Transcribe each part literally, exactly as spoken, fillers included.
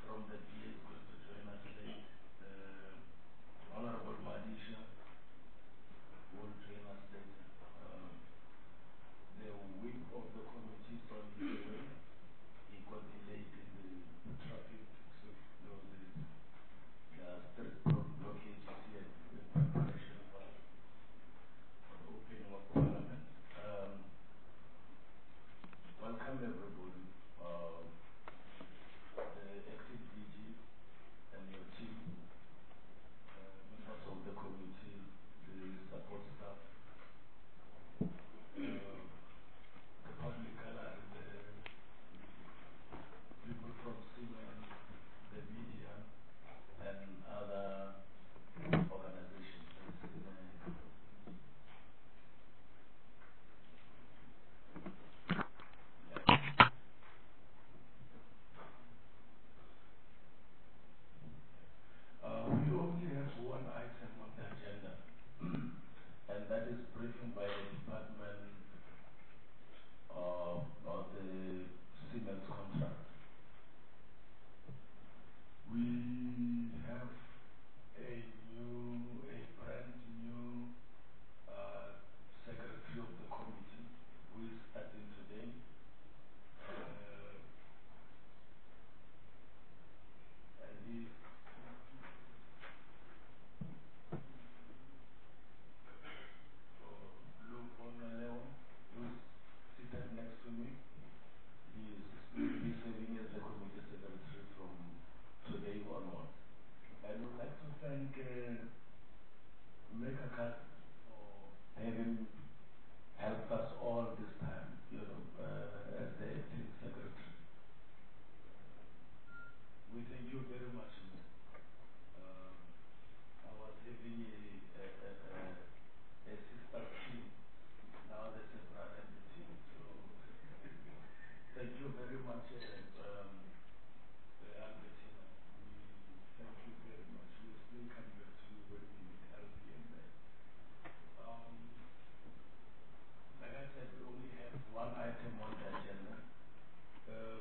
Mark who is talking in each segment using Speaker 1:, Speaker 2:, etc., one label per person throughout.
Speaker 1: from the B A is going to join us late. Uh, Honorable Madisha will join us later. Um, the whip of the committee is on his way. He got delayed in the traffic, so there was a uh, street blockage here in preparation for the opening of Parliament. Um, welcome everybody. Uh, the active D G and your team, uh, members of the committee, the support staff, uh, the public gallery, the people from Siemens, the media, and other organizations. Uh, we only have one item on the agenda, and that is briefing by the Department of, of the Siemens contract. We have a new, a brand new uh, secretary of the committee who is starting today. Uh, and he Lou Bonaleon, who's seated next to me. He is will be serving as the committee secretary from today onward. I would like to thank uh, Meka Kat for having helped us all this time, you know, uh, as the acting secretary. We thank you very much. Um, I was having a, a, a, a, a sister team. Now there's a brother in the team. So thank you very much, uh, um, uh, Albertina. We thank you very much. We'll still come back to you when we need help here and there. Um, like I said, we only have one item on the agenda. Uh,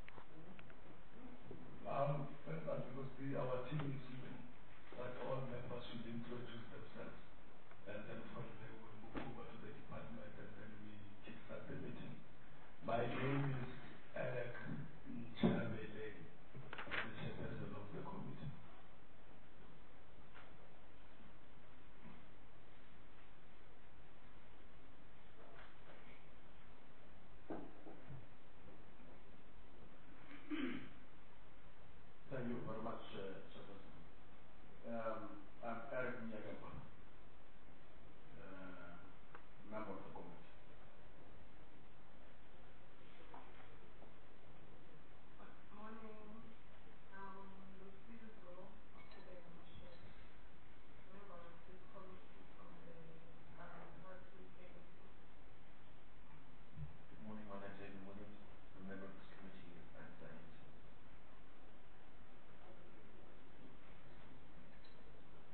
Speaker 1: um, first, uh, because the, our team is new, that all members should introduce themselves. And then from there we'll move over to the department and then we kickstart the meeting. My name is Alec Nchabele, the chairperson of the committee.
Speaker 2: Thank you very much, uh, Chairperson. Um, I'm Eric Nyagamba, uh, member of the committee.
Speaker 3: Good morning. Um, Lucy Zo, Octavia Michelle, member of this committee from the um, Housing Agency.
Speaker 4: Good morning, my name is Aidan Williams. I'm a member of this committee and science.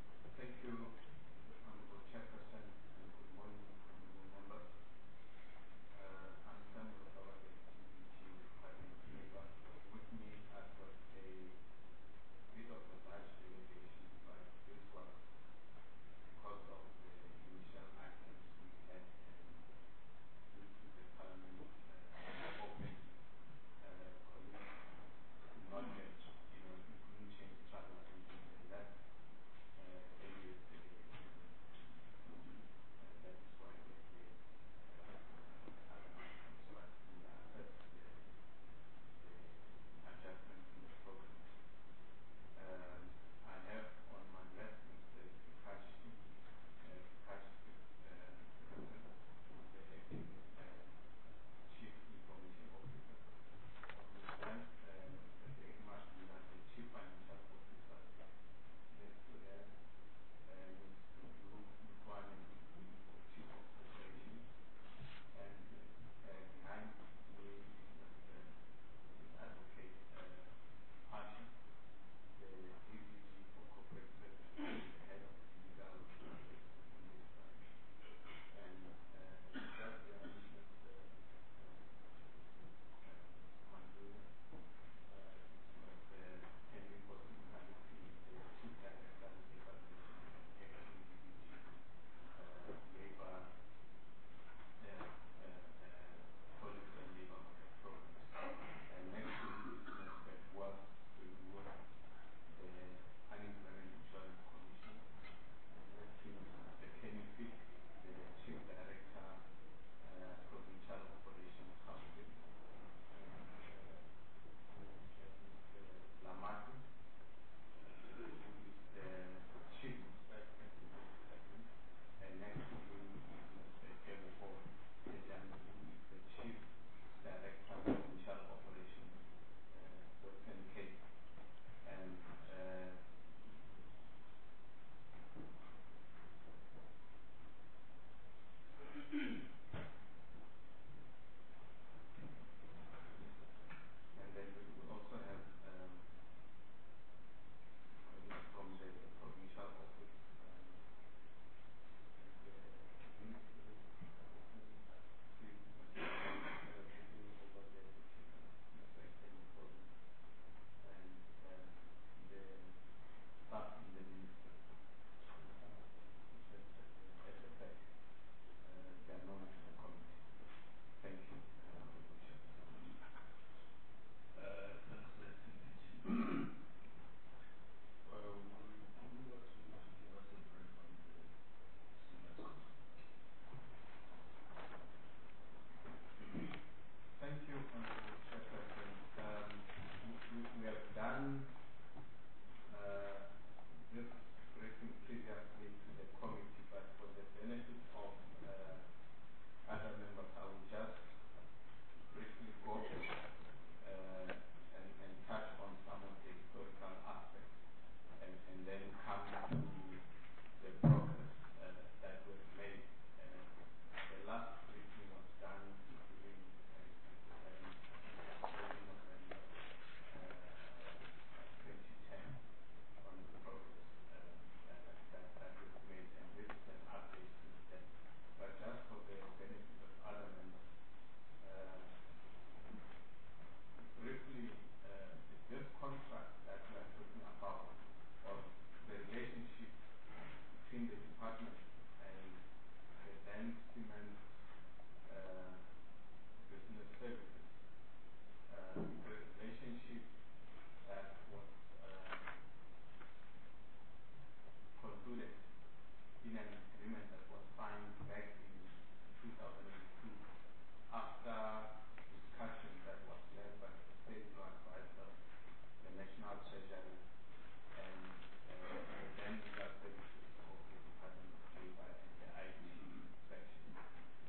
Speaker 2: have done uh, this briefing previously to the committee, but for the benefit of uh, other members, I will just briefly go uh, and, and touch on some of the historical aspects and, and then come to the progress uh, that was made. Uh, the last briefing was done during uh, early November uh, twenty ten on the progress uh, that, that, that was made, and this is an update since then. But just for the benefit of other members, uh, briefly, uh, this contract that we are talking about, or the relationship between the department and the then Siemens uh, Business Services, uh, the relationship that was uh, concluded in an agreement that was signed back in two thousand two after discussion that was led by the State Law Advisor, the National Treasury, and uh, the then legal services of the Department of Labor and the I T section.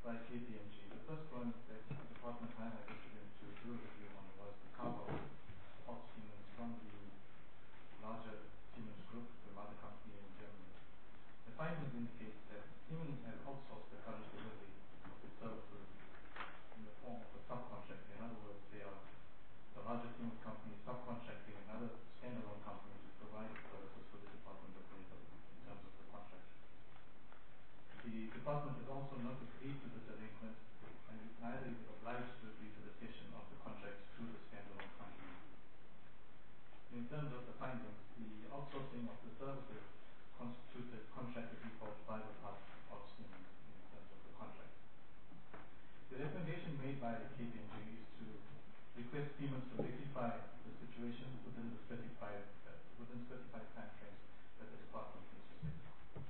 Speaker 5: by K P M G. The first one that the department highlighted to them to do a review on was the carve-out of Siemens from the larger Siemens Group, the mother company in Germany. The findings indicate that Siemens has outsourced the current delivery of its services in the form of a subcontract. In other words, they are the larger Siemens company subcontracting another standalone company to provide services for the Department of Labor in terms of the contract. The department has also not agreed to this arrangement, and neither is it obliged to agree to the cession of the contract to the standalone company. In terms of the findings, the outsourcing of the services constituted contract default by the part of Siemens in terms of the contract. The recommendation made by the K P M G is to request Siemens to rectify the situation within the specified uh, within specified time frames that the department needs to set.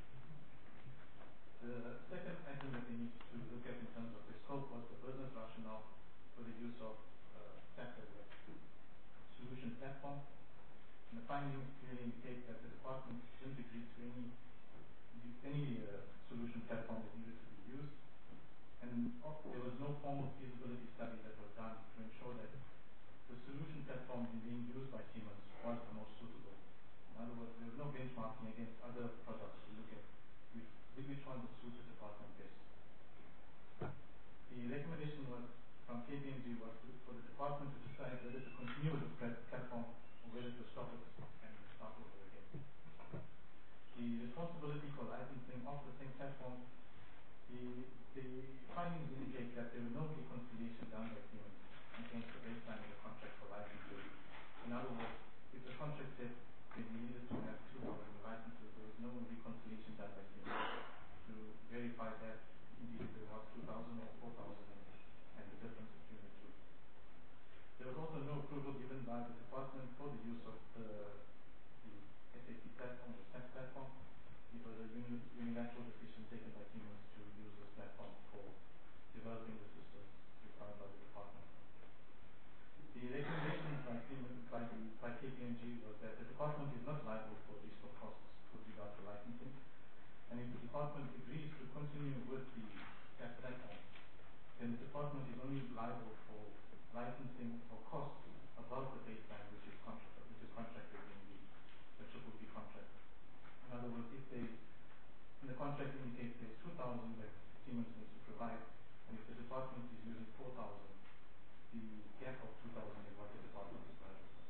Speaker 5: The second item that we need to look at in terms of the scope was the business rationale for the use of uh, S A P as a solution platform. And the findings clearly indicate that the department didn't agree to any any uh, solution platform that needed to be used, and uh, there was no formal feasibility study that was done to ensure that the solution platform being used by Siemens was the most suitable. In other words, there was no benchmarking against other products to look at which, which one would suit the department best. The recommendation was from K P M G was to, for the department to decide whether to continue with the platform or whether to stop it and start over again. The responsibility for licensing of the same platform, the, the findings indicate that there was no reconciliation done by Siemens against the baseline of the contract for licensing. In other words, if the contract said that we needed to have two thousand licenses, there was no reconciliation done by Siemens to verify that indeed there was two thousand or four thousand and the difference between the two. There was also no approval given by the department for the use of the, the S A P platform, the S A P platform. It was a uni unilateral decision taken by Siemens to use this platform for developing the systems required by the department. The recommendation by Siemens, by, the, by K P M G was that the department is not liable for additional costs with regard to licensing, and if the department agrees to continue with the S A P platform, then the department is only liable for licensing or costs above the baseline which is, contract, which is contracted in the, the triple P contract. In other words, if they, in the contract indicates there's two thousand that Siemens needs to provide, and if the department is using four thousand, the gap of two thousand is what the department is liable for.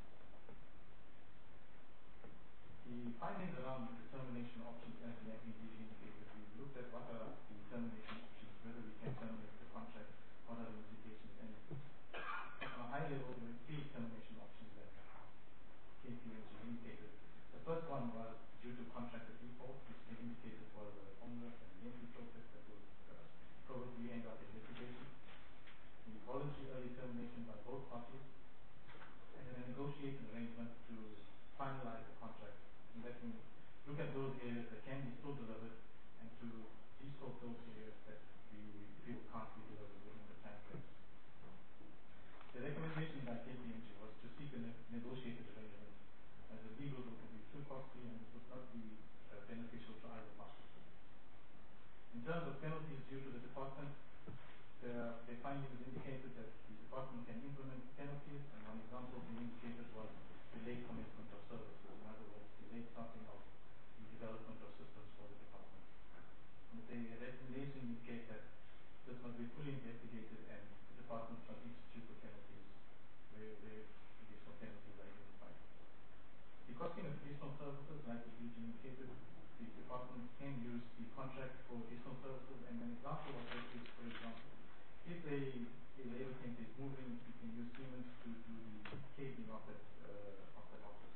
Speaker 5: The findings around the termination options, as the F E D indicated, we looked at what are the termination options, whether we can terminate the contract, what are the implications, and on a high level, there were three termination options that K P M G indicated. The first one was due to contractor default, which they indicated was a onerous and lengthy process that would uh, probably end up in litigation. The voluntary early termination by both parties, and then a negotiated arrangement to finalize the contract. And that means look at those areas that can be still delivered and to de-scope those areas that we feel can't be delivered within the time frame. The recommendation by K P M G was to seek a ne negotiated arrangement, as the legal route would be too costly and would not be uh, beneficial to either party. In terms of penalties due to the department, the, the findings indicated that the department can implement penalties, and one example they indicated was delayed commencement of services, in other words, delayed starting of the development of systems for the department. And the recommendation indicates that this must be fully investigated and the department must institute the penalties where, where additional penalties are identified. The costing of additional services, like the D G indicated, the department can use the contract for additional services, and an example of this is, for example, if a, a labor tent is moving, you can use Siemens to do the cabling of that, uh, of that office.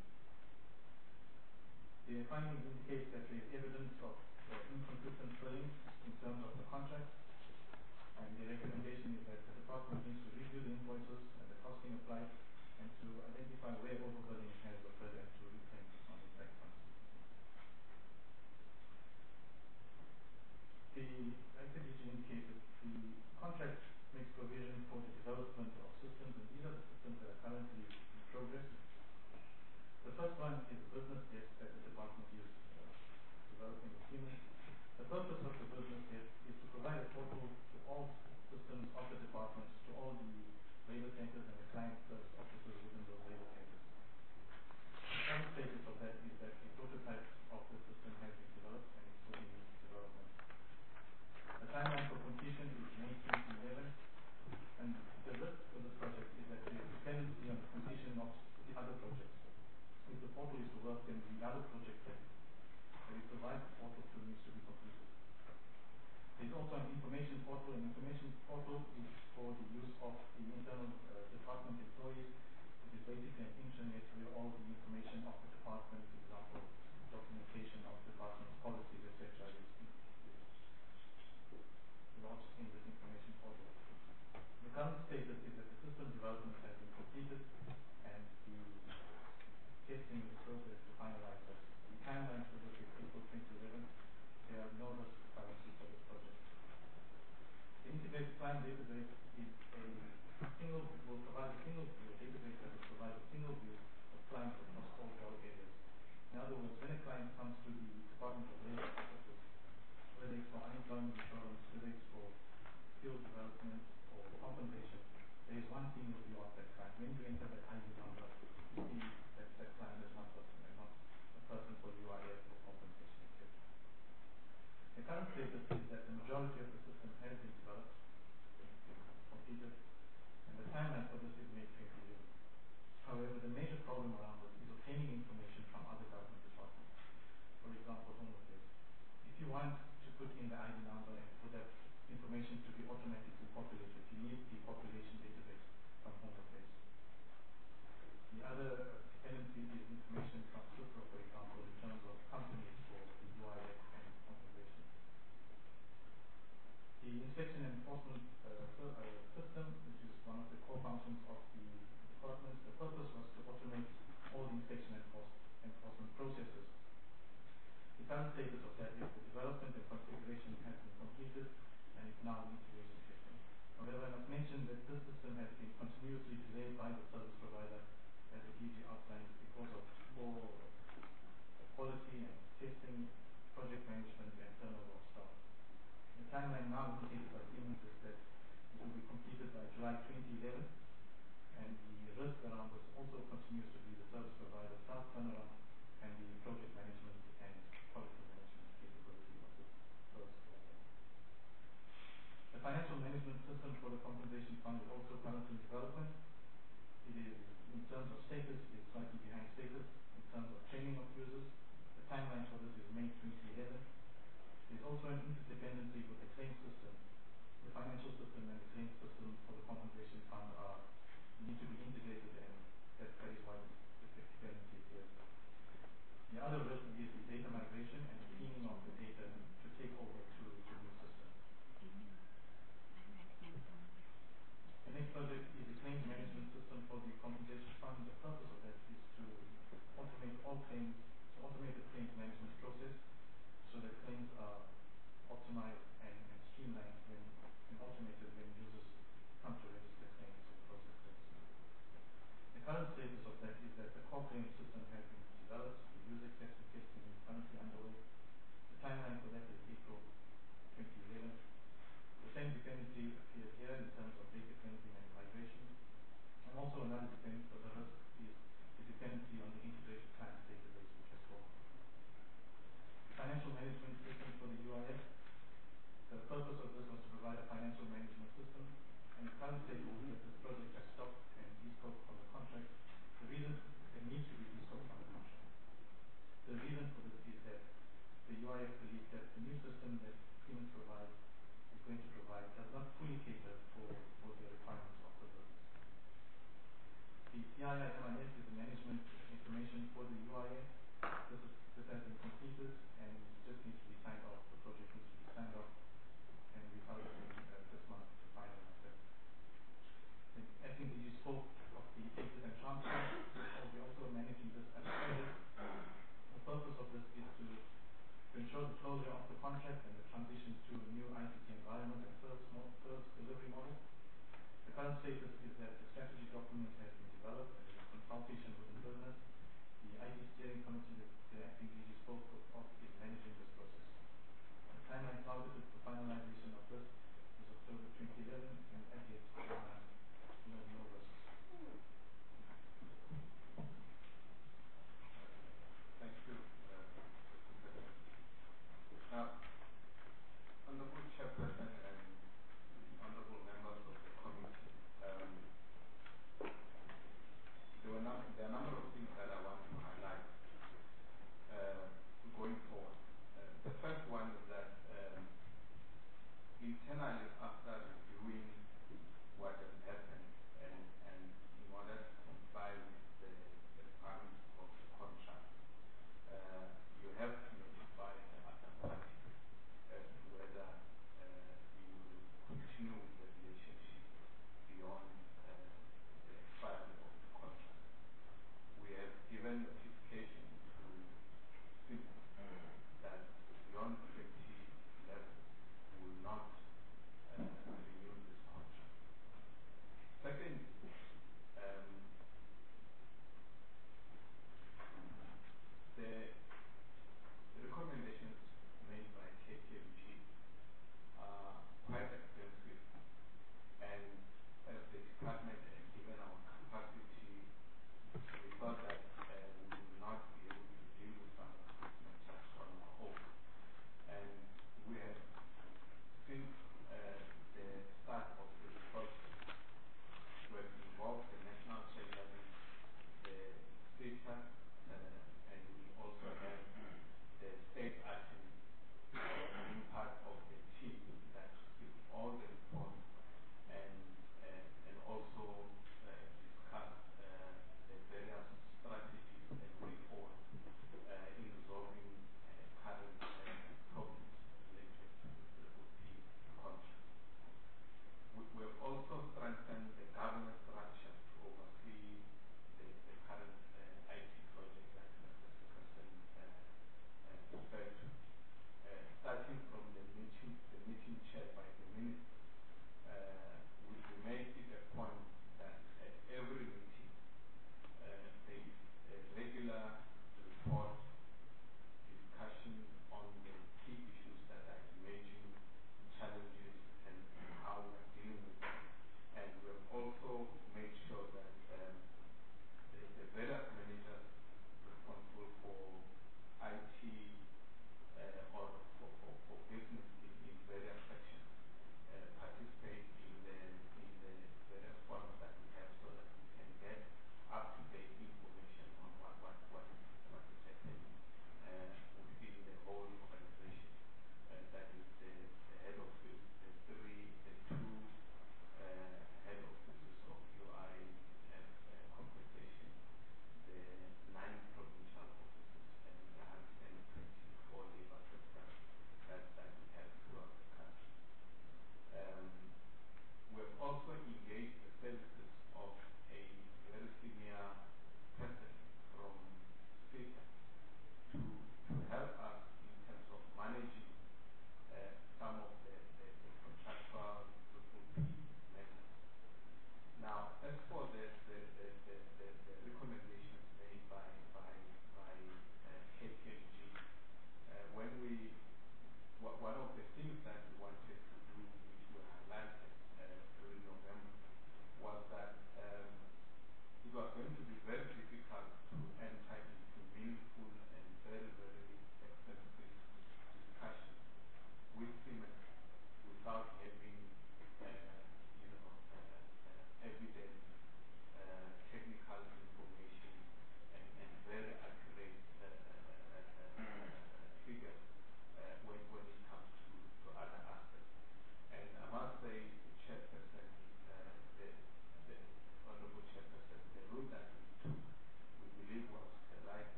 Speaker 5: The findings indicate that there is evidence of uh, inconsistent billing in terms of the contract, and the recommendation is that the department needs to review the invoices and the costing applied, and to identify where overbilling has occurred and to reclaim on the back funds. The, like the D G indicated, the contract makes provision for the development of systems, and these are the systems that are currently in progress. The first one is business desk that the department is uh, developing with Siemens. The purpose of the business desk is to provide a portal. An information portal is for the use of the internal uh, department employees. It is basically an intranet where all the information of the department, for example, documentation of department policies, et cetera, is, is lodged in this information portal. The current status is that the system development has been completed and the testing is progress to finalize this. The timeline for this is April twenty eleven. There are no risks currently for this project. The integrated client database is a single, will provide a single view, a database that will provide a single view of clients across all job areas. In other words, when a client comes to the Department of Labor offices, whether it's for unemployment insurance, whether it's for skills development or compensation, there is one single view of that client. When you enter that I D number, you see that that client is one person and not a person for U I F or compensation, et cetera. The current status is that the majority of the system has been developed, completed, and the timeline for this is May twenty eleven. However, the major problem around this is obtaining information from other government departments. For example, Home Affairs. If you want to put in the I D number and for that information to be automatically populated, you need the population database from Home Affairs. The other dependency is information from SUPRA, for example, in terms of companies for the U I F and compensation. The inspection and enforcement uh, so, uh, system, which is one of the core functions of the department, the purpose was to automate all the inspection and enforcement processes. The current status of that is the development and configuration has been completed and is now in integration testing. However, I must mention that this system has been continuously delayed by the service provider, as the D G outlined, because of poor quality and testing, project management, and turnover of staff. The timeline now indicated by Siemens is that it will be completed by July twenty eleven, and the risk around this also continues to be the service provider staff turnaround and the project management and quality management capability of the service provider. The financial management system for the compensation fund is also currently in development. It is, in terms of status, it is slightly behind status. In terms of training of users, the timeline for this is May twenty eleven. There is also an interdependency with the claim system. The financial system and the claim system for the compensation fund are need to be integrated, and that, that is why this dependency is here. The other risk is the data migration and the cleaning of the data to take over to the new system. The next project is the claims management system for the compensation fund. The purpose of that is to automate all claims, to automate the claims management process so that claims are optimized and, and streamlined when, and automated when users come to register claims or process claims. The current status of that is that the core claims system has been developed, the user acceptance testing is currently underway. The timeline for that is April twenty eleven. The same dependency appears here in terms of data cleansing and migration. And also another dependency for the risk is the dependency on the integrated client database, which I spoke of. Financial management system for the U I F. The purpose of this was to provide a financial management system, and the current state is that this project has stopped and de-scoped from the contract. The reason it needs to be de-scoped from the contract. The reason for this is that the U I F believes that the new system that Siemens provides is going to provide does not fully cater for, for the requirements of the business. The C I I M I S is the management information for the U I F. This, is, this has been completed and just needs to be signed off. The project needs to be signed off, and we're targeting uh, this month to finalize that. I think you spoke of the exit and transfer. We're also managing this as a project. The purpose of this is to, to ensure the closure of the contract and the transition to a new I C T environment and service, mo service delivery model. The current status is that the strategy document has been developed and in consultation with the business. The I T steering committee that the acting D G spoke of is managing this process. The timeline targeted for finalization of this is October twenty eleven, and as yet, uh, no, no risks.
Speaker 2: Thank you, uh, Mister President. Now, Honorable Chairperson and honorable members of the committee, um, there, were num there are a number of things that I want to highlight uh, going forward. Uh, the first one is that um, internally, after reviewing what has happened and, and in order to comply with the, the requirements of the contract, uh, you have to notify the other party as to whether uh, you will continue with the relationship beyond uh, the expiry of the contract. We have given notification to people that beyond twenty eleven we will not uh, renew this contract.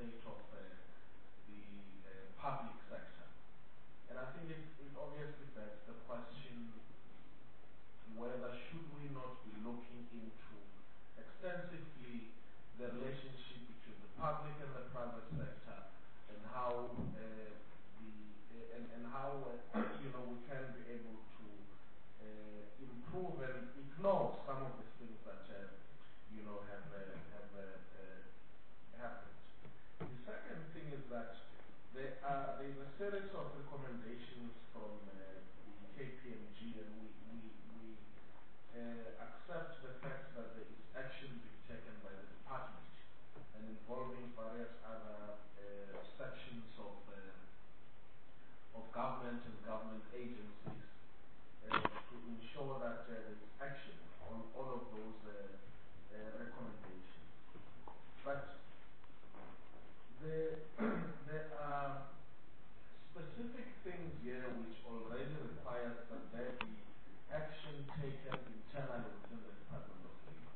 Speaker 1: state of uh, the uh, public sector. And I think it, it obviously begs the question whether should we not be looking into extensively the relationship between the public and the private sector, and how uh, the uh, and, and how uh, you know we can be able to uh, improve and ignore some of the things that uh, you know have uh, have uh, uh, happened. The second thing is that there are there is a series of recommendations from uh, the K P M G, and we we, we uh, accept the fact that there is action being taken by the department and involving various other uh, sections of uh, of government and government agencies uh, to ensure that uh, there is action on all of those uh, uh, recommendations. But there, there are specific things here which already requires that there be action taken internally within the Department of Labor.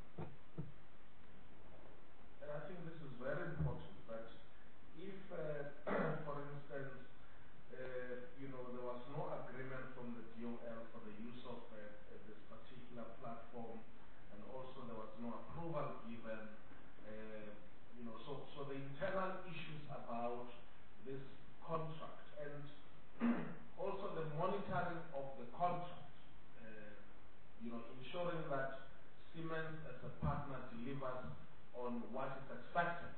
Speaker 1: And I think this is very important, that if, uh, for instance, uh, you know, there was no agreement from the D O L for the use of uh, this particular platform, and also there was no approval given, uh, you know, so, so the internal issues about this contract, and also the monitoring of the contract, uh, you know, ensuring that Siemens as a partner delivers on what is expected.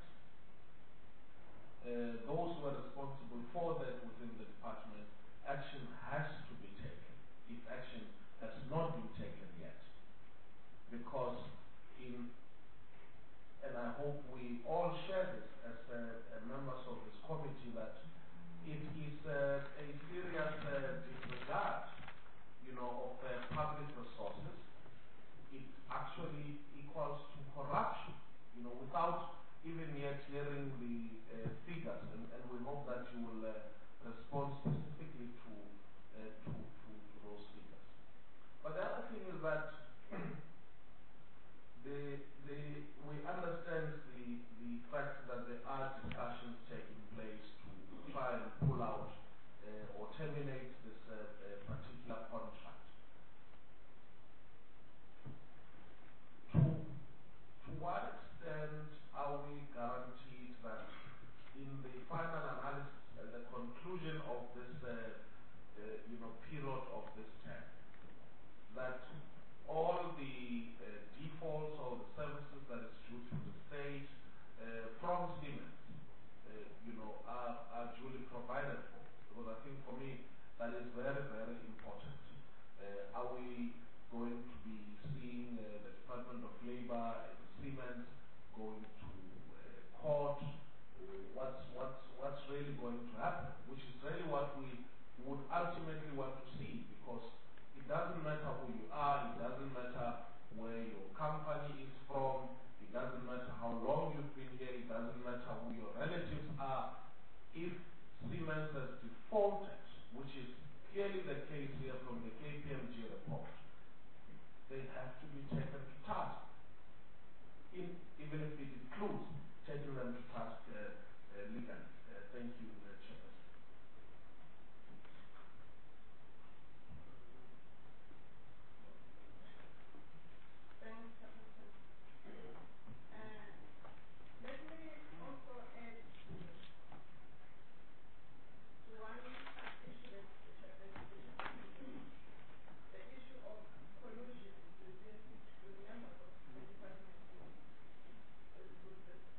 Speaker 1: Uh, those who are responsible for that within the department, action has to be taken, if action has not been taken yet. Because in, and I hope we all share this as uh, uh, members of this committee, that it is uh, a serious uh, disregard, you know, of uh, public resources. It actually equals to corruption, you know, without even yet hearing the uh, figures, and, and we hope that you will uh, respond specifically to, uh, to, to, to those figures. But the other thing is that the, the, we understand the, the fact that there are discussions taking place to try and pull out uh, or terminate this uh, uh, particular contract. To, to what extent are we guaranteed that in the final analysis and the conclusion of this uh, uh, you know, period of this term, that all the uh, defaults or the services that is due to the state uh, from Siemens, uh, you know, are, are duly provided for? Because I think for me that is very, very important. Uh, are we going to be seeing uh, the Department of Labor and Siemens going to uh, court? What's, what's, what's really going to happen? Which is really what we would ultimately want to see, because it doesn't matter who you are, it doesn't matter where your company is from, it doesn't matter how long you've been here, it doesn't matter who your relatives are. If Siemens has defaulted, which is clearly the case here from the K P M G report, they have to be taken to task, in, even if it includes taking them to task uh, uh, legally. Uh, thank you, uh, Chairperson.
Speaker 3: Thanks, Chairperson. Uh, let me also add to one issue that the Chairperson mentioned, the issue of collusion within with members of the department with, with the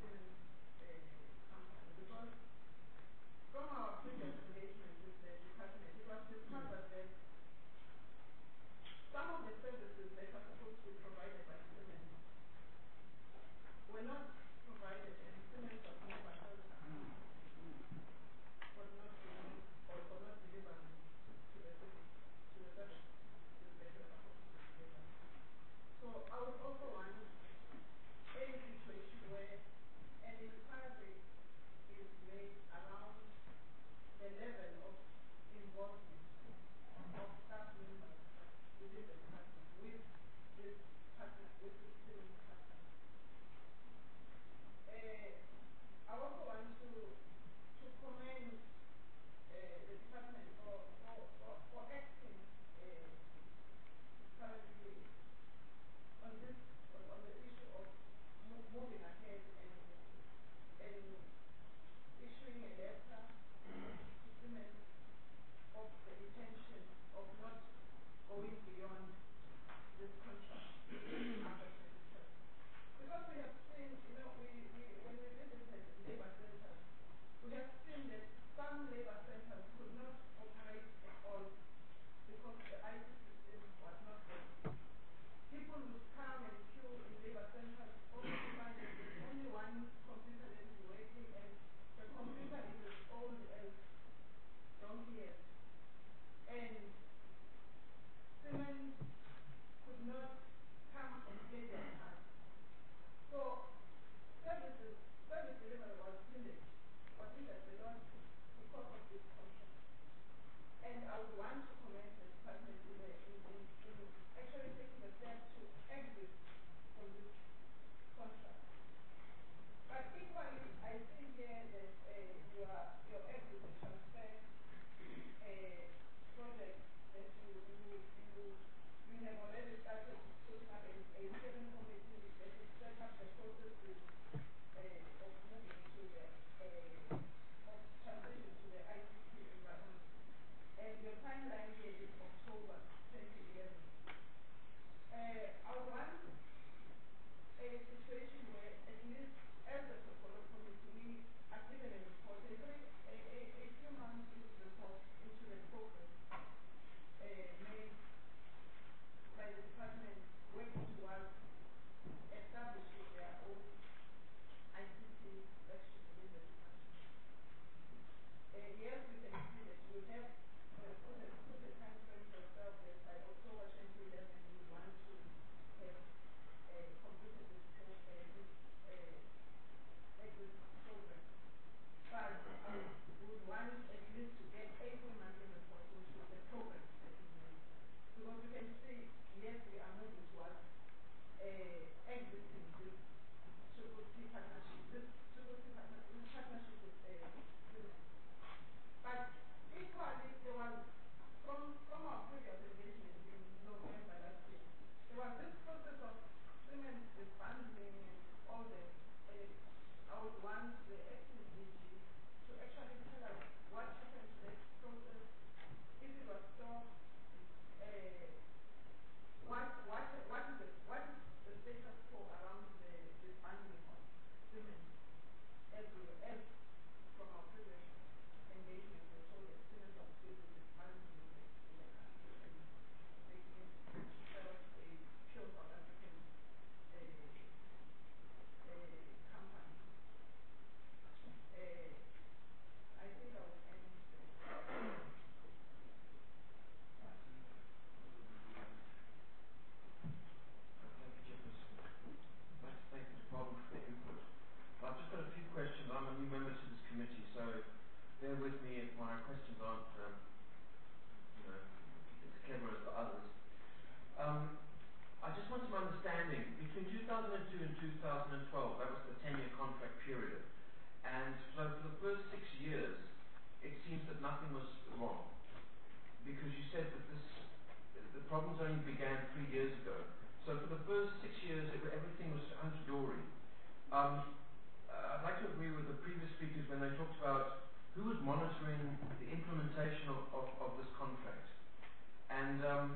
Speaker 3: completed a lot because of this contract. And I would want to commend the department in, the, in, in, in actually taking the step to exit from this contract. But equally, I see here that uh, your, your exit transfer uh, project that you, you, you, you have already started putting up a, a steering committee that will set up the processes uh, of moving to the, uh, of transition to the I C T environment. And your timeline here is October twenty eleven. Uh, I would want a situation where at least as a portfolio committee we are given a report, a, three, a, a, a few months into the report into the progress uh, made by the department working towards establishing their own I C T section within the department. Uh, yes, we can see that you have uh, put, a, put a time frame for yourself that by October twenty eleven you want to have uh, completed this, pro, uh, this uh, exit program. But I would want at least to get eighteen monthly report into the progress that is made. Because you can see, yes, we are moving towards uh, exiting this triple C partnership, this triple C partnership, this partnership with uh, Siemens. But equally, there was, from, from our previous engagement in November last year, there was this process of Siemens disbanding and all that. And I would want the acting D G to actually tell us what happened to that process, if it was stopped, uh, what, what, what, is the, what is the status quo around the disbanding of Siemens, as we were, as from our previous engagement, we were told that Siemens was busy disbanding in the, in the country and making itself a pure South African uh, uh, company. Uh, I think I will end there.
Speaker 4: Thank you, Chairperson. I'd like to thank the department for their input. I've just got a few questions. I'm a new member to this committee, so bear with me if my questions aren't, um, you know, as clever as the others. Um, I just want some understanding. Between two thousand two and two thousand twelve, that was the ten-year contract period. And so for the first six years, it seems that nothing was wrong. Because you said that this, the problems only began three years ago. So for the first six years, it, everything was hunky-dory. Um, uh, I'd like to agree with the previous speakers when they talked about who was monitoring the implementation of, of, of this contract. And um,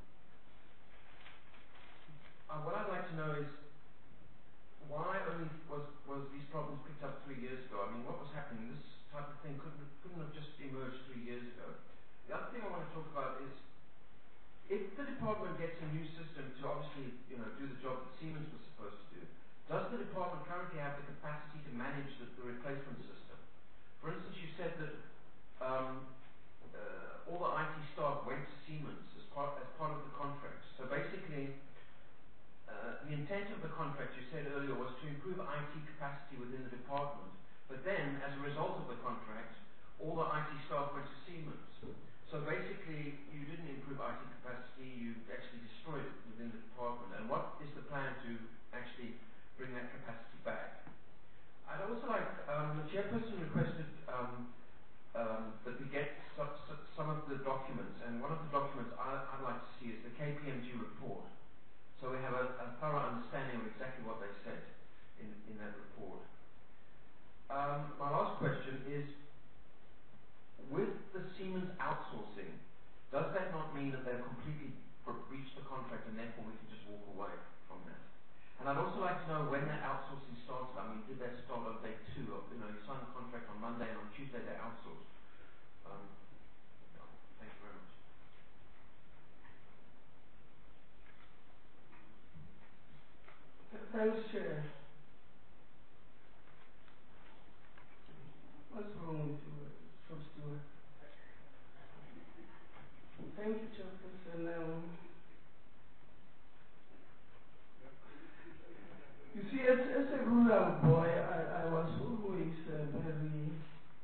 Speaker 4: uh, what I'd like to know is why only was, was these problems picked up three years ago? I mean, what was happening? This type of thing couldn't, couldn't have just emerged three years ago. The other thing I want to talk about is if the department gets a new system to obviously, you know, do the job that Siemens was supposed to do, does the department currently have the capacity to manage the, the replacement system? For instance, you said that um, uh, all the I T staff went to Siemens as part, as part of the contract. So basically, uh, the intent of the contract, you said earlier, was to improve I T capacity within the department. But then, as a result of the contract, all the I T staff went to Siemens. So basically, you didn't improve I T capacity, you actually destroyed it within the department. And what is the plan to actually bring that capacity back? I'd also like, um, the chairperson requested um, um, that we get some, some of the documents, and one of the documents I, I'd like to see is the K P M G report. So we have a, a thorough understanding of exactly what they said in, in that report. Um, my last question is, with the Siemens outsourcing, does that not mean that they've completely breached the contract and therefore we can just walk away from that? And I'd also like to know when that outsourcing started. I mean, did that start on day two? Or, you know, you signed the contract on Monday and on Tuesday they outsourced. Um, thank you very much.
Speaker 6: Thanks, Chair. What's wrong with you, Sub Stewart? Thank you, Chairperson. Um, you see, as, as a rural boy, I, I was always uh, very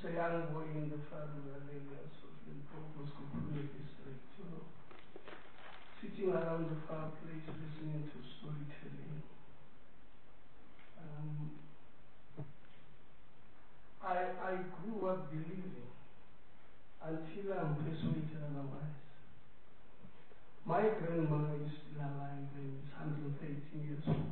Speaker 6: a young boy in the family of Lagos of Limpopo Kupune district, you know, sitting around the fireplace listening to storytelling. Um, I, I grew up believing until I'm persuaded otherwise. My grandmother is still alive and is one hundred thirteen years old.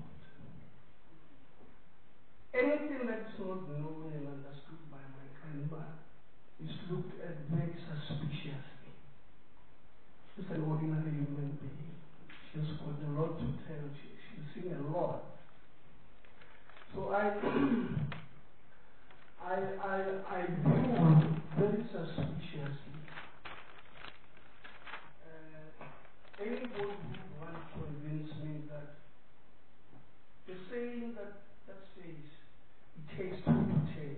Speaker 6: Anything that is not known and understood by my grandma is looked at very suspiciously. She's an ordinary human being. She's got a lot to tell. She, she's seen a lot. So I, I, I, I view very suspiciously uh, anybody who wants to convince me that the saying that that says it takes two to ten.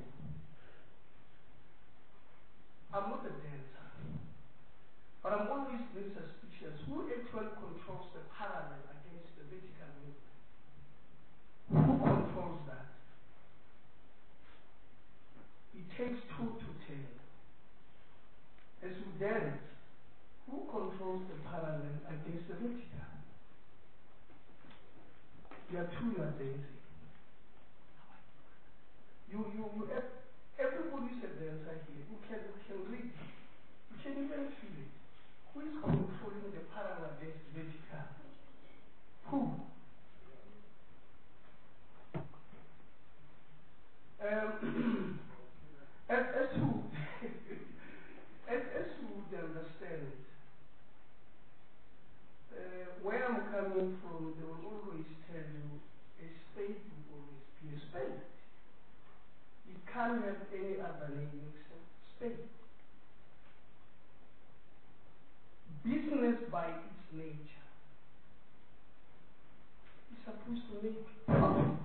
Speaker 6: I'm not a dancer, but I'm always very suspicious. Who actually controls the parallel against the vertical movement? Who controls that? It takes two to ten. As we dance, who controls the parallel against the vertical? You are two, you are dancing. You, you, you, everybody is a dancer here. You can, you can read. You can even feel it. Who is controlling the parallel against the vertical? Who? Um, as, as who? as, as you would understand it, uh, where I'm coming from, they will always tell you a spade will always be a spade. It can't have any other name except spade. Business by its nature is supposed to make profit.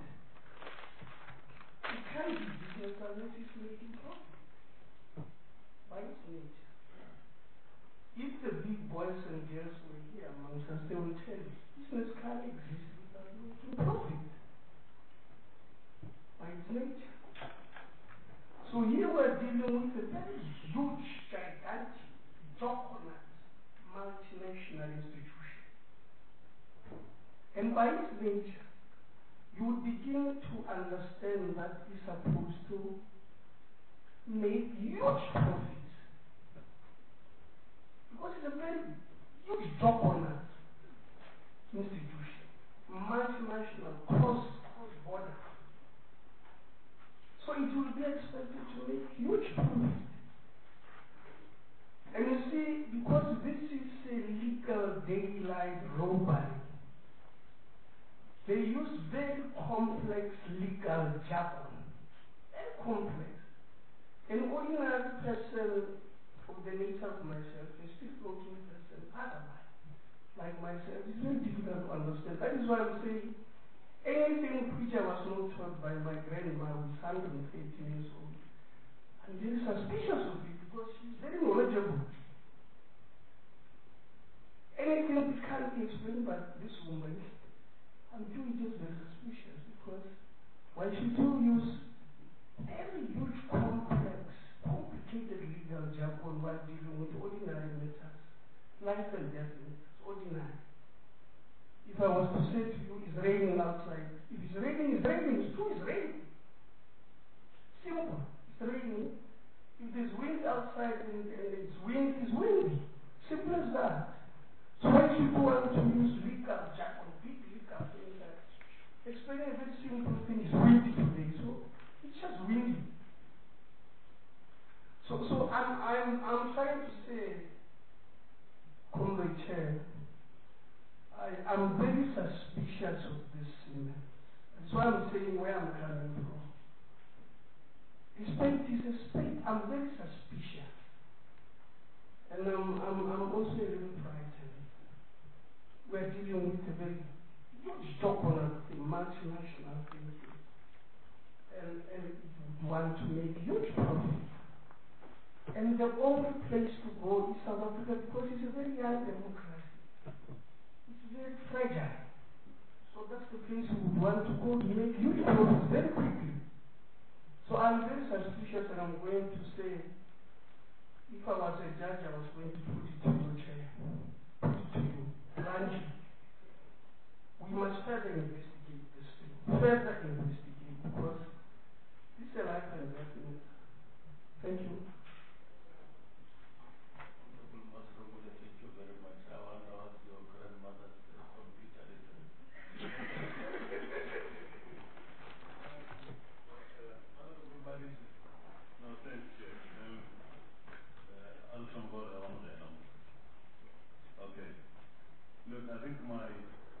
Speaker 6: It can't be business unless it's making profit. By its nature. If the big boys and girls were here amongst us, they will tell you, business can't exist without making profit. By its nature. So here we're dealing with a very huge, gigantic, juggernaut, multinational institution. And by its nature, you would begin to understand that it's supposed to make huge profits. Because it's a very huge juggernaut institution, multinational, cross, cross-border. So it will be expected to make huge profit. And you see, because this is a legal daylight robbery, they use very complex legal jargon. Very complex. An ordinary person of the nature of myself, a street-walking person, otherwise, like myself, it's very difficult to understand. That is why I'm saying anything which I was not taught by my grandma, who is one hundred eighteen years old, I'm very suspicious of it because she's very knowledgeable. Anything which can't be explained by this woman, I'm doing just very suspicious because why she do use very huge, complex, complicated legal jargon while dealing with ordinary matters, life and death matters, ordinary. If I was to say to you, it's raining outside, if it's raining, it's raining, it's true, it's raining. Simple, it's raining. If there's wind outside and, and it's wind, it's windy. Simple as that. So why should you want to use legal jargon, big legal things that explaining a very simple thing is windy today, so it's just windy. So so I'm I'm I'm trying to say, Comrade Chair, I am very suspicious of this cement. That's why I'm saying where I'm coming from. A spade is a spade. I'm very suspicious. And I'm, I'm, I'm also a little frightened. We're dealing with a very huge juggernaut, a multinational thing. And, and it would want to make huge profit. And the only place to go is South Africa because it's a very young democracy. It's very fragile. So that's the place we would want to go to make huge profits very quickly. So I'm very suspicious, and I'm going to say, if I was a judge, I was going to put it to you, Chair, put it to you, bluntly. We must further investigate this thing, further investigate, because this is a life and death matter. Thank you.
Speaker 1: Honorable Masrogula, thank you very much. I wonder what your grandmother's uh, computer is. Honorable Marisa.
Speaker 7: No, thanks, Chair. Um, uh, Alton Gora, one day now. Okay. Look, I think my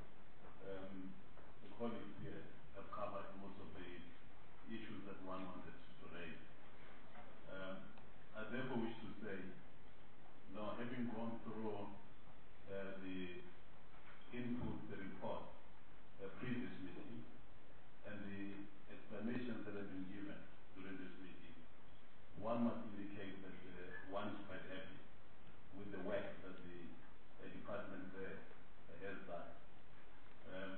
Speaker 7: um, colleagues here have covered most of the issues that one wanted to raise. Um, I therefore wish to say, now having gone through uh, the input, the report, the previous meeting, and the explanations that have been given during this meeting, one must indicate that uh, one is quite happy with the work that the uh, department there uh, has done. Um,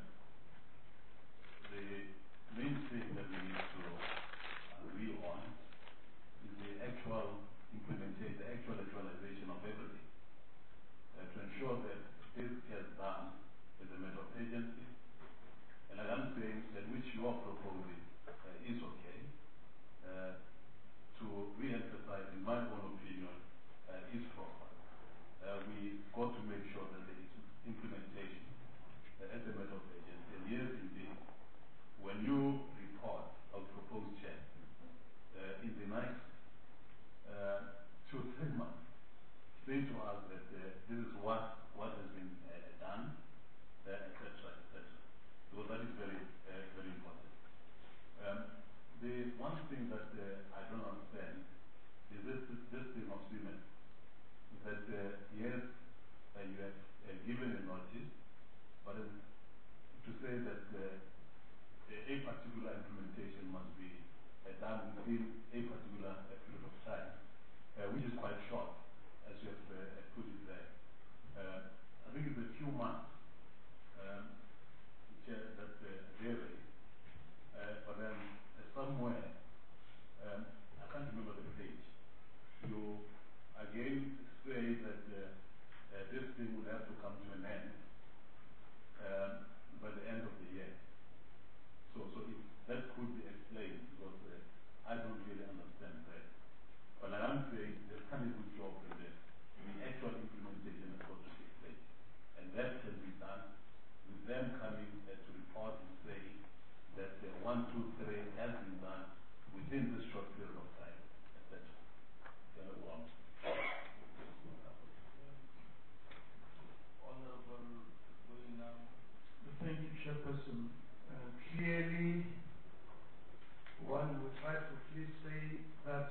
Speaker 7: the main thing that we need to agree on is the actual implementation, the actual actualization of everything, uh, to ensure that this gets done as a matter of agency. And I am saying that which you are proposing uh, is okay. Uh, to re-emphasize, in my own opinion, uh, is proper. Uh, we got to make sure that there is implementation uh, as a matter of agency. And yes, indeed, when you report or propose change uh, in the next uh, two, three months, say to us that uh, this is what, what has been uh, done, uh, et cetera, et cetera. Because that is very, uh, very important. Um, the one thing that uh, I don't understand is this, this, this thing of women. That uh, yes, uh, you have uh, given a notice, but uh, to say that uh, a particular implementation must be uh, done within a particular uh, period of time, uh, which is quite short, as you have uh, put it there. Uh, I think it's a few months um, which, uh, that uh, vary, uh, but then uh, somewhere, um, I can't remember the page, you again say that uh, uh, this thing will have to come to an end um, by the end of the year. So, so if that could be explained, because uh, I don't really understand that. But I am saying there's kind of good job in there. The actual implementation has got to take place. And that can be done with them coming uh, to report and saying that uh, one, two, three has been done within this short period of time, et cetera. Uh, well,
Speaker 1: Honorable William.
Speaker 6: Thank you, Chairperson. Uh, clearly, one would try to please say that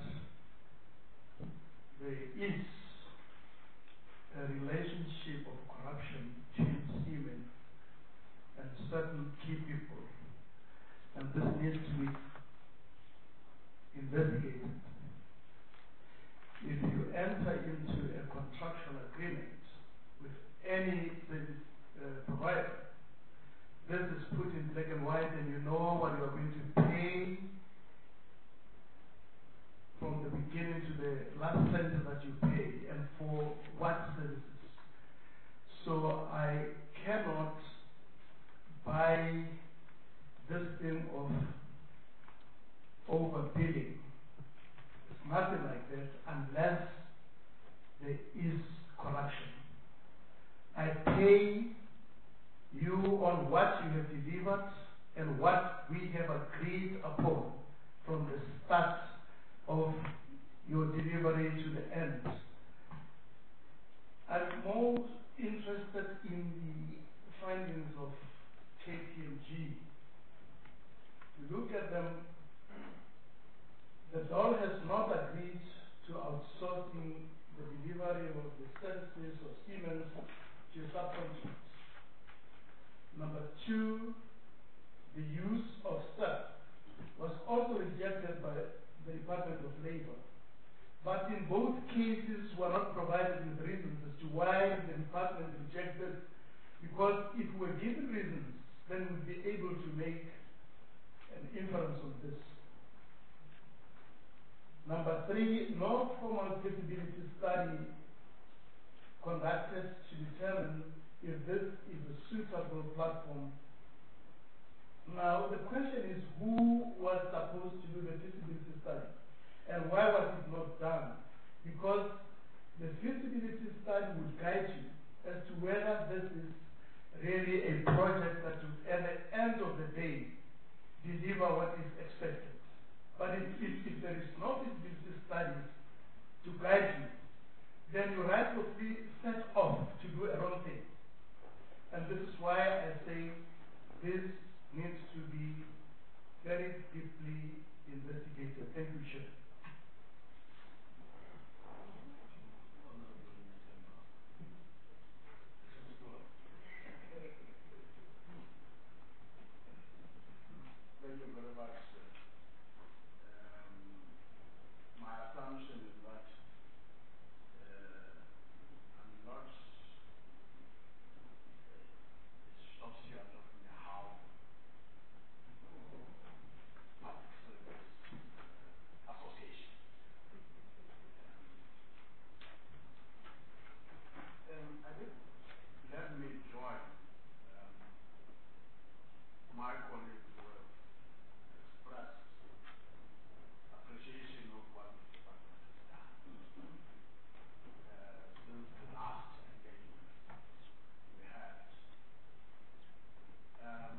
Speaker 6: there is a relationship of corruption between Siemens and certain key people, and this needs to be investigated. If you enter into a contractual agreement with any service uh, provider, this is put in black and white, and you know what you are going to pay from the beginning to the last cent that you pay, and for what services. So I cannot buy this thing of overbilling. It's nothing like that unless there is corruption. I pay you on what you have delivered and what we have agreed upon from the start of your delivery to the end. I'm most interested in the findings of K P M G. You look at them, the D O L has not agreed to outsourcing the delivery of the services of Siemens to subcontractors. Number two, the use of S A P was also rejected by the Department of Labor. But in both cases were not provided with reasons as to why the department rejected, because if we were given reasons, then we'd be able to make an inference on this. Number three, no formal feasibility study conducted to determine if this is a suitable platform. Now, the question is who was supposed to do the feasibility study and why was it not done? Because the feasibility study would guide you as to whether this is really a project that will, at the end of the day, deliver what is expected. But if, if, if there is no feasibility studies to guide you, then you rightfully set off to do a wrong thing. And this is why I say this needs to be very deeply investigated. Thank you, Chair.
Speaker 1: Thank you very much, sir. Um, my assumption is that uh, I'm not uh, stops you are talking how public service uh, association. Um, um, I think let me join um, my colleagues who have expressed appreciation of what the department has done uh, since the last engagement we had. Um,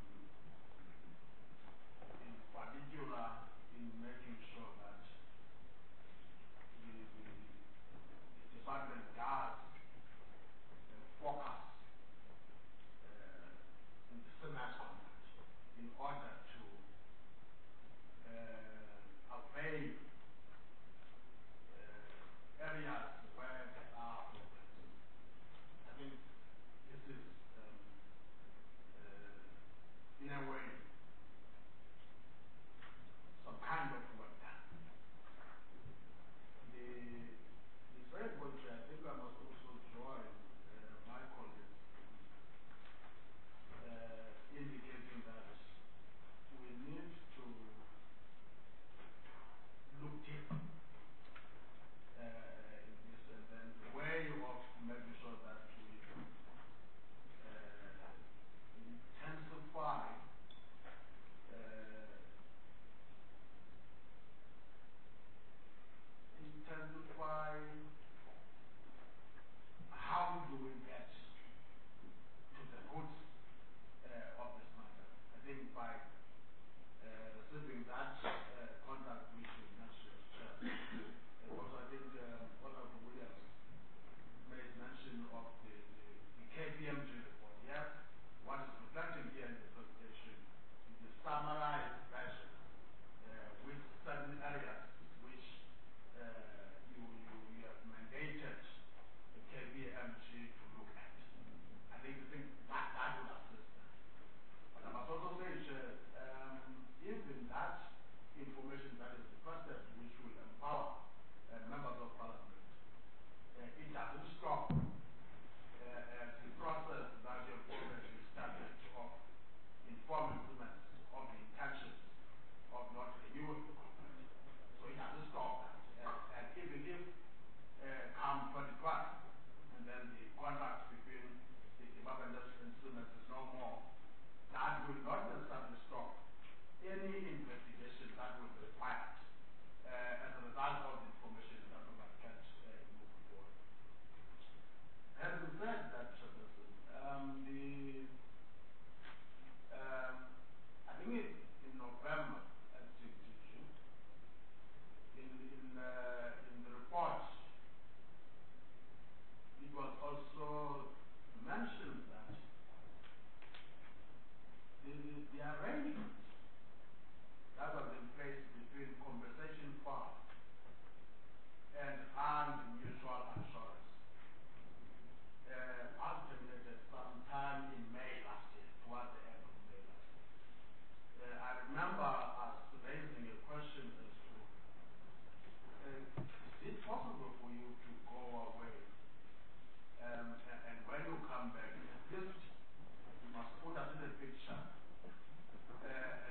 Speaker 1: in particular, in making sure that the, the, the department does uh, focus uh, in the seminar conduct in order to uh, avail uh, areas where there are problems. I think this is, um, uh, in a way, some kind of work done. The, the third point, I think I must also join uh, my colleagues uh, indicating that we need to look deep uh, in this, and then the way of making sure that we uh, intensify uh, intensify how do we get to the roots uh, of this matter. I think by uh, receiving that uh, contact which you mentioned, uh, because I think uh, Honorable Williams made mention of the, the, the K P M G report. Yes, what is reflected here in the presentation is the summarized version uh, with certain areas which uh, you, you, you have mandated the K P M G to look at. I think, I think that, that would assist them. But I must also say, uh, um, even that information that is requested, which will empower uh, members of parliament, uh, it doesn't stop uh, at the process that you have already started of informing women of the intentions of not renewing the contract. So it doesn't stop that. And, and even if uh, come twenty twenty, and then the contract between the department and instruments is no more, that will not necessarily stop any investigation that will be required uh, as a result of the information that we might get uh, moving forward. Having said that, Chairperson, um, the um, I think it, in November at T T G, in in uh, in the report, it was also mentioned that the, the, the arrangement that was in place between compensation fund and armed mutual assurance uh, was terminated sometime in May last year, towards the end of May last year. Uh, I remember us raising a question as to uh, is it possible for you to go away um, and, and when you come back, at least you must put us in a picture uh,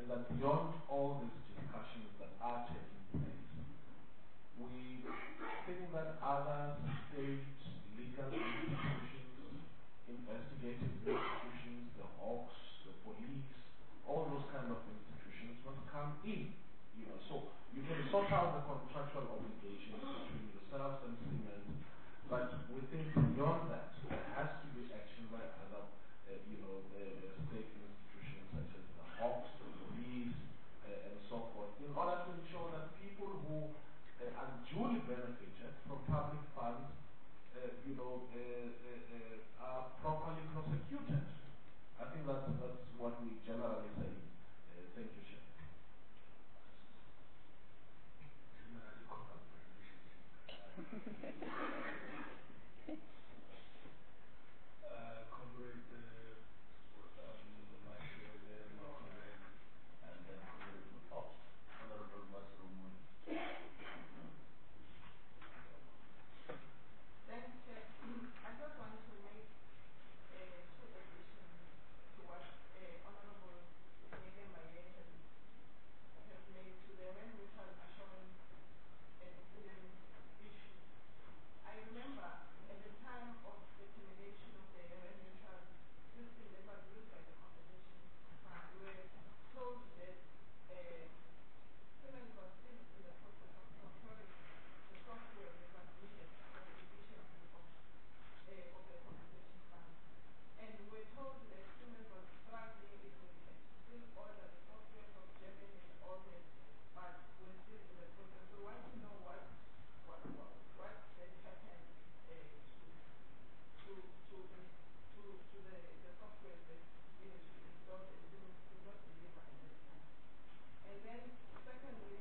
Speaker 8: and that beyond all these discussions that are taking place, we think that other state legal institutions, investigative institutions, the Hawks, the police, all those kind of institutions must come in. You know, so you can sort out the contractual obligations between yourselves and Siemens, but we think beyond that, there has to be action by other, uh, you know, uh, state institutions such as the Hawks, the police, uh, and so forth, in order to ensure that people who uh, are duly benefited from public funds, uh, you know, uh, uh, uh, are properly prosecuted. I think that's, that's what we generally say. Uh, thank you, Chair.
Speaker 1: Uh, comrade, uh, um, Mashele, comrade, and then comrade, oh, Honorable Masrumun.
Speaker 3: Thanks, Chair. I just want to make uh, two additions to what uh, Honorable Nege Maye has, has made to the rent mutual assurance and clearance issue. I remember at the time of the termination of the rent mutual system that was used by the compensation fund, we were told that uh, Siemens was still in the process of procuring the software that was needed for the efficiency of, uh, of the compensation fund. And we were told that Siemens was struggling, it would have to still order the software from Germany and all that, but we're still in the process. So we want to know what what what, what has happened uh, to to to to to the, the software that needed to be installed and Siemens could not deliver at that time. And then secondly,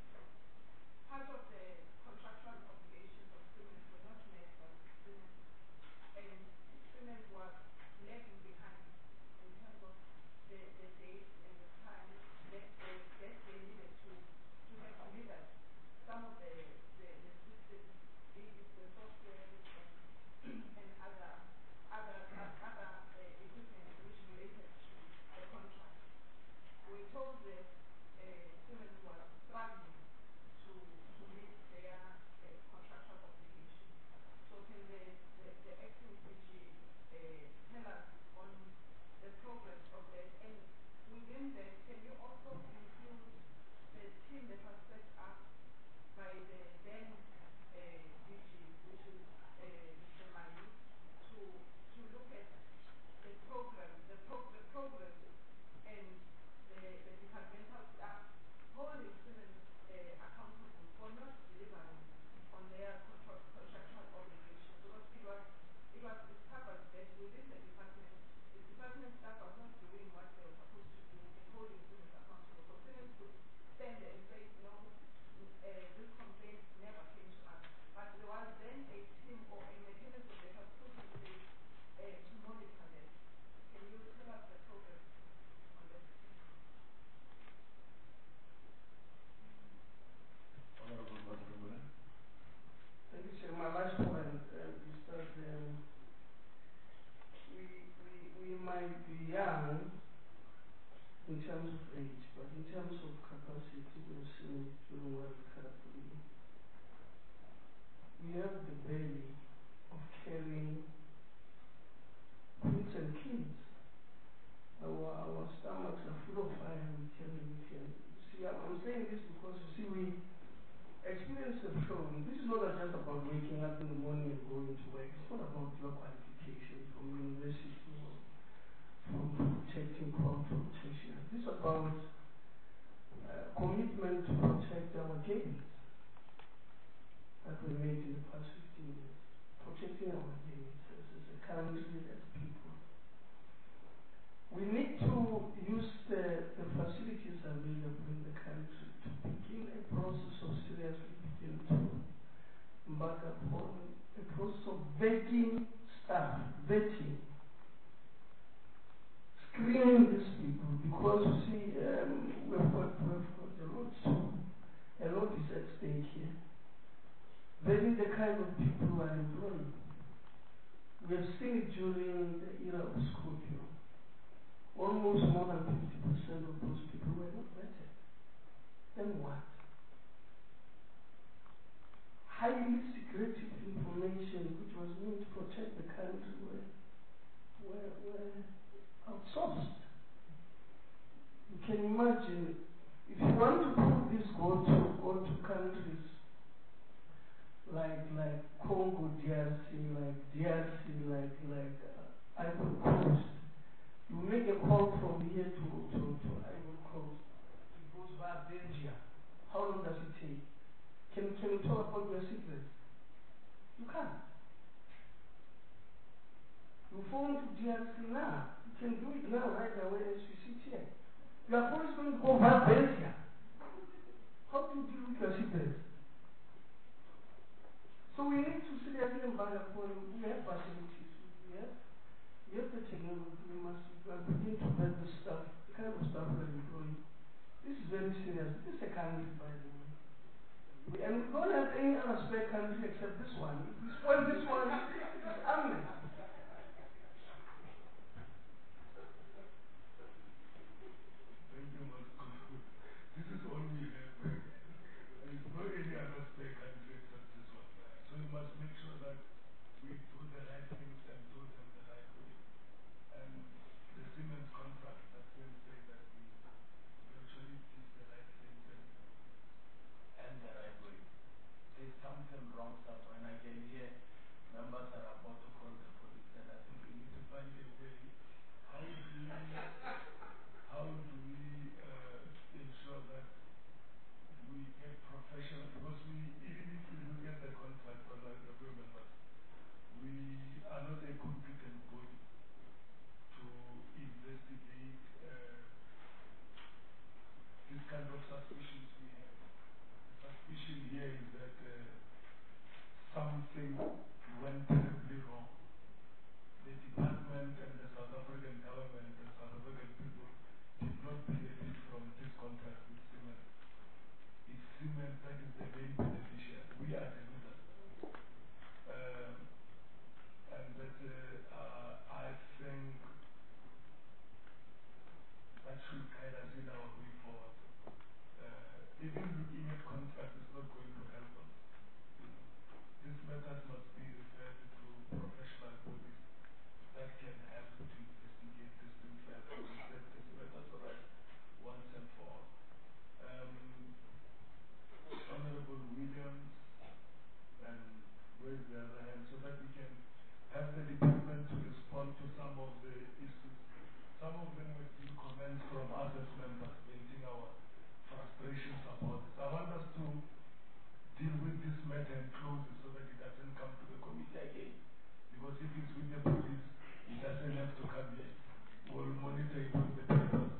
Speaker 3: part of the contractual obligations of Siemens were not met by Siemens, and Siemens was lagging behind in terms of the, the dates and the time that they, that they needed to, to have delivered some of the, the, the systems, be it the software and, and other other other uh, equipment which related to the contract. We were told that uh, Siemens was struggling to to meet their uh, contractual obligations. So can the, the, the acting C G uh, tell us on the progress of that? And within that, can you also include the team that was set up by the then uh, D G, which is uh, Mister Mayu, to to look at the program, the, pro the progress and the, the departmental staff holding Siemens uh, accountable for not delivering on their contract, contractual obligations, because it was it was discovered that within the department, the department staff was not doing what they were supposed to do in holding Siemens accountable. So Siemens could stand there and say, no, uh, this complaint never came to us. But there was then a team or a mechanism that was put in place uh, to monitor that. Can you tell us the progress on that?
Speaker 1: Honorable Masrumun.
Speaker 6: Thank you, sir. My last point uh, is that um, we, we, we might be young in terms of age, but in terms of capacity, we've seen it doing well carefully. We have the belly of carrying queens and kings. Our, our stomachs are full of fire and we can, we can. See, I'm, I'm saying this because, you see, we experience have shown, this is not just about waking up in the morning and going to work. It's not about your qualifications from university or from protecting crop protection. This is about uh, commitment to protect our gains that we made in the past fifteen years. Protecting our gains as, as a country, as people. We need to use the, the facilities available in the country to begin a process of seriously begin to embark upon a process of vetting staff, vetting, screening these people, because you see, um, we've got, we've got a lot to, a lot is at stake here. Vetting the kind of people who are employed. We have seen it during the era of Scorpio. Almost more than fifty percent of those people were then what? Highly secretive information which was meant to protect the country were, were, were outsourced. You can imagine, if you want to prove this, go to, go to countries like, like Congo D R C, like D R C, like, like uh, Ivory Coast. You make a call from here to, to, to Ivory Coast. It goes via Belgium. How long does it take? Can, can you talk about your secrets? You can't. You phone to D R C now. You can do it now, right away as we sit here. You are always going to go via Belgium. How do you deal with your secrets? So we need to seriously embark upon, we have facilities, we have, we have the technology, we must begin to build the stuff, the kind of stuff we're employing. This is very serious. This is a country, by the way. We, and we don't have any other spare country except this one. If we spoil this one, it's army.
Speaker 1: Thank you, Marco. This is all we have. There is no any other spare country except this one. So we must make sure that we do the right things and do them the right way. And the Siemens contract that will say that we actually did the right things and, and the right way. There's something wrong somewhere, and I can hear members are about to call the police, and I think we need to find a way. How do we, how do we uh, ensure that we get professional? Because we, even if we look at the contract on the members, we are not a competent body to investigate uh, this kind of suspicions we have. The suspicion here is that uh, something went terribly wrong. The department and the South African government and South African people did not benefit from this contract with Siemens. It's Siemens that is the main beneficiary. We are the losers. Um, and that uh, uh, I think that should guide us in our way forward. Uh, even looking at contracts is not going to help us. You know, these matters must be referred to professional bodies that can help to investigate this thing further and set these matters right once and for all. Um, Honorable Williams, and where's the other hand, so that we can have the department to respond to some of the issues. Some of them were due comments from us as members, venting our frustrations about this. I want us to deal with this matter and close it so that it doesn't come to the committee again. Because if it's with the police, it doesn't have to come here. We'll monitor it with the papers.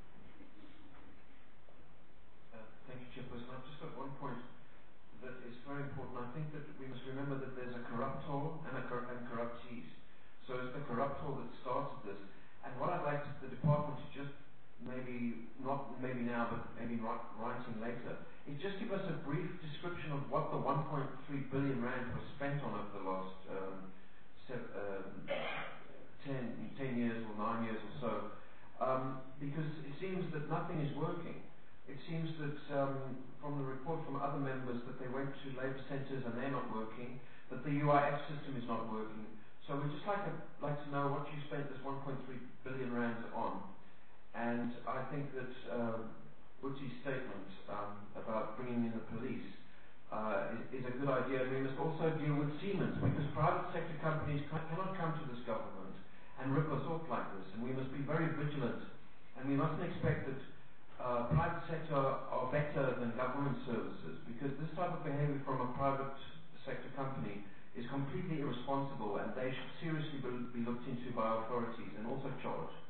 Speaker 4: Uh, thank you, Chairperson. I've just got one point that is very important. I think that we must remember that there's a corruptor and a cor and corruptees. So it's the corruptor that started this. And what I'd like to, the department to just maybe, not maybe now, but maybe writing later, is just give us a brief description of what the one point three billion rand was spent on over the last um, seven, um, ten, ten years or nine years or so. Um, because it seems that nothing is working. It seems that um, from the report from other members that they went to labour centres and they're not working, that the U I F system is not working. So we'd just like to, like to know what you spent this one point three billion rand on. And I think that uh, Butti's statement um, about bringing in the police uh, is, is a good idea. And we must also deal with Siemens, because private sector companies ca cannot come to this government and rip us off like this. And we must be very vigilant. And we mustn't expect that Uh, private sector are better than government services, because this type of behavior from a private sector company is completely irresponsible, and they should seriously be, be looked into by authorities and also charged.